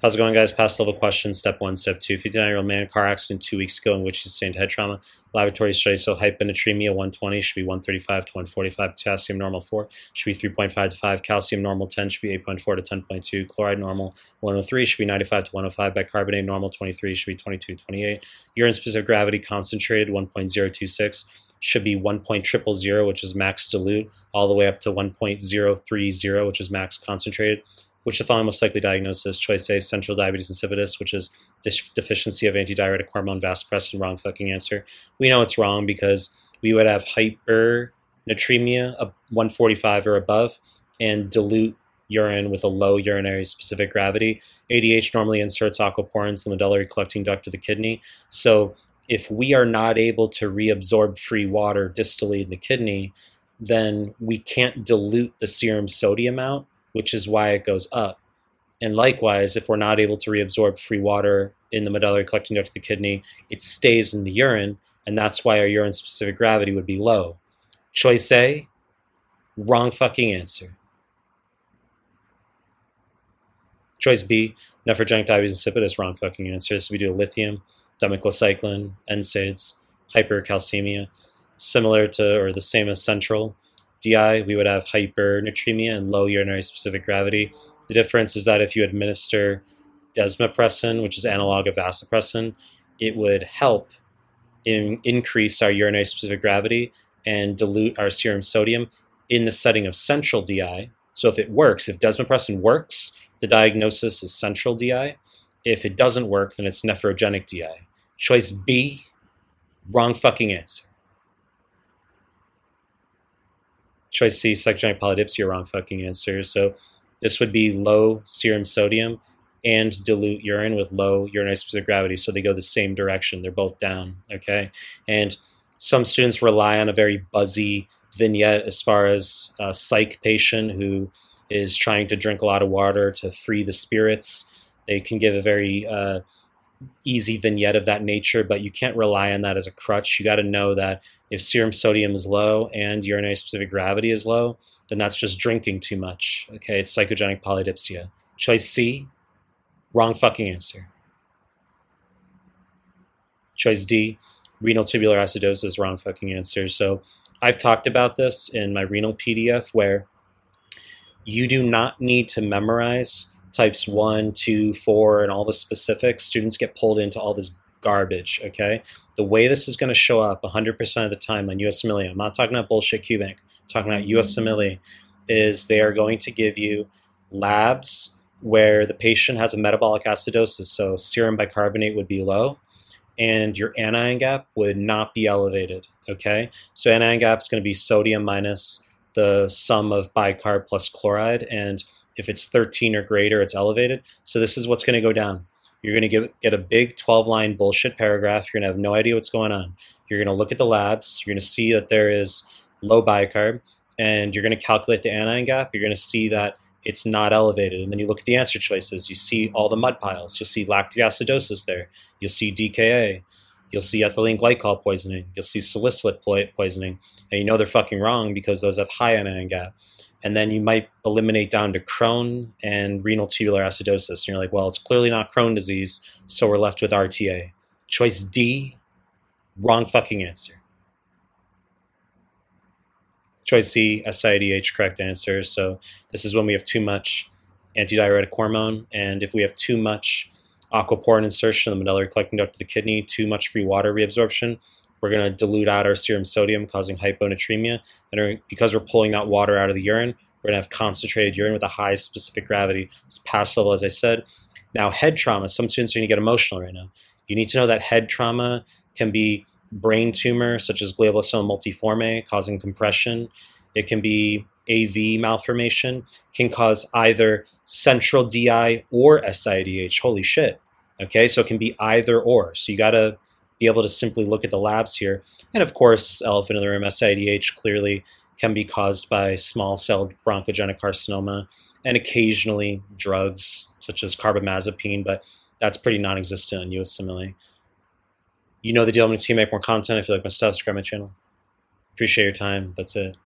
How's it going, guys? Past level question, step one, step two. 59-year-old man, car accident 2 weeks ago in which he sustained head trauma. Laboratory study, so hyponatremia 120 should be 135 to 145. Potassium normal 4 should be 3.5 to 5. Calcium normal 10 should be 8.4 to 10.2. Chloride normal 103 should be 95 to 105. Bicarbonate normal 23 should be 22 to 28. Urine specific gravity concentrated 1.026 should be 1.000, which is max dilute, all the way up to 1.030, which is max concentrated. Which the following most likely diagnosis? Choice A, central diabetes insipidus, which is deficiency of antidiuretic hormone vasopressin. Wrong fucking answer. We know it's wrong because we would have hypernatremia of 145 or above and dilute urine with a low urinary specific gravity. ADH normally inserts aquaporins in the medullary collecting duct of the kidney. So if we are not able to reabsorb free water distally in the kidney, then we can't dilute the serum sodium out, which is why it goes up. And likewise, if we're not able to reabsorb free water in the medullary collecting duct of the kidney, it stays in the urine, and that's why our urine specific gravity would be low. Choice A, wrong fucking answer. Choice B, nephrogenic diabetes insipidus, wrong fucking answer. So we do lithium, demeclocycline, NSAIDs, hypercalcemia, similar to or the same as central DI, we would have hypernatremia and low urinary specific gravity. The difference is that if you administer desmopressin, which is analog of vasopressin, it would help increase our urinary specific gravity and dilute our serum sodium in the setting of central DI. So if it works, if desmopressin works, the diagnosis is central DI. If it doesn't work, then it's nephrogenic DI. Choice B, wrong fucking answer. Choice C, psychogenic polydipsia, wrong fucking answer. So this would be low serum sodium and dilute urine with low urinary specific gravity. So they go the same direction. They're both down, okay? And some students rely on a very buzzy vignette as far as a psych patient who is trying to drink a lot of water to free the spirits. They can give a very easy vignette of that nature, but you can't rely on that as a crutch. You got to know that if serum sodium is low and urinary specific gravity is low, then that's just drinking too much. Okay, it's psychogenic polydipsia. Choice C, wrong fucking answer. Choice D, renal tubular acidosis, wrong fucking answer. So I've talked about this in my renal PDF where you do not need to memorize types 1, 2, 4, and all the specifics. Students get pulled into all this garbage, okay? The way this is going to show up 100% of the time on USMLE, I'm not talking about bullshit QBank, I'm talking about USMLE, is they are going to give you labs where the patient has a metabolic acidosis, so serum bicarbonate would be low, and your anion gap would not be elevated, okay? So anion gap is going to be sodium minus the sum of bicarb plus chloride, and if it's 13 or greater, it's elevated. So this is what's going to go down. You're going to get a big 12-line bullshit paragraph. You're going to have no idea what's going on. You're going to look at the labs. You're going to see that there is low bicarb, and you're going to calculate the anion gap. You're going to see that it's not elevated. And then you look at the answer choices. You see all the mud piles. You'll see lactic acidosis there. You'll see DKA. You'll see ethylene glycol poisoning. You'll see salicylate poisoning. And you know they're fucking wrong because those have high anion gap. And then you might eliminate down to Crohn and renal tubular acidosis. And you're like, well, it's clearly not Crohn disease, so we're left with RTA. Choice D, wrong fucking answer. Choice C, SIADH, correct answer. So this is when we have too much antidiuretic hormone, and if we have too much aquaporin insertion in the medullary collecting duct of the kidney, too much free water reabsorption, we're going to dilute out our serum sodium, causing hyponatremia. And because we're pulling that water out of the urine, we're going to have concentrated urine with a high specific gravity. It's pass level, as I said. Now, head trauma, some students are going to get emotional right now. You need to know that head trauma can be brain tumor, such as glioblastoma multiforme, causing compression. It can be AV malformation, can cause either central DI or SIADH. Holy shit. Okay, so it can be either or. So you got to be able to simply look at the labs here. And of course, elephant in the room, SIADH clearly can be caused by small cell bronchogenic carcinoma and occasionally drugs such as carbamazepine, but that's pretty non-existent on USMLE. You know the deal. I'm going to make more content. If you like my stuff, subscribe my channel. Appreciate your time. That's it.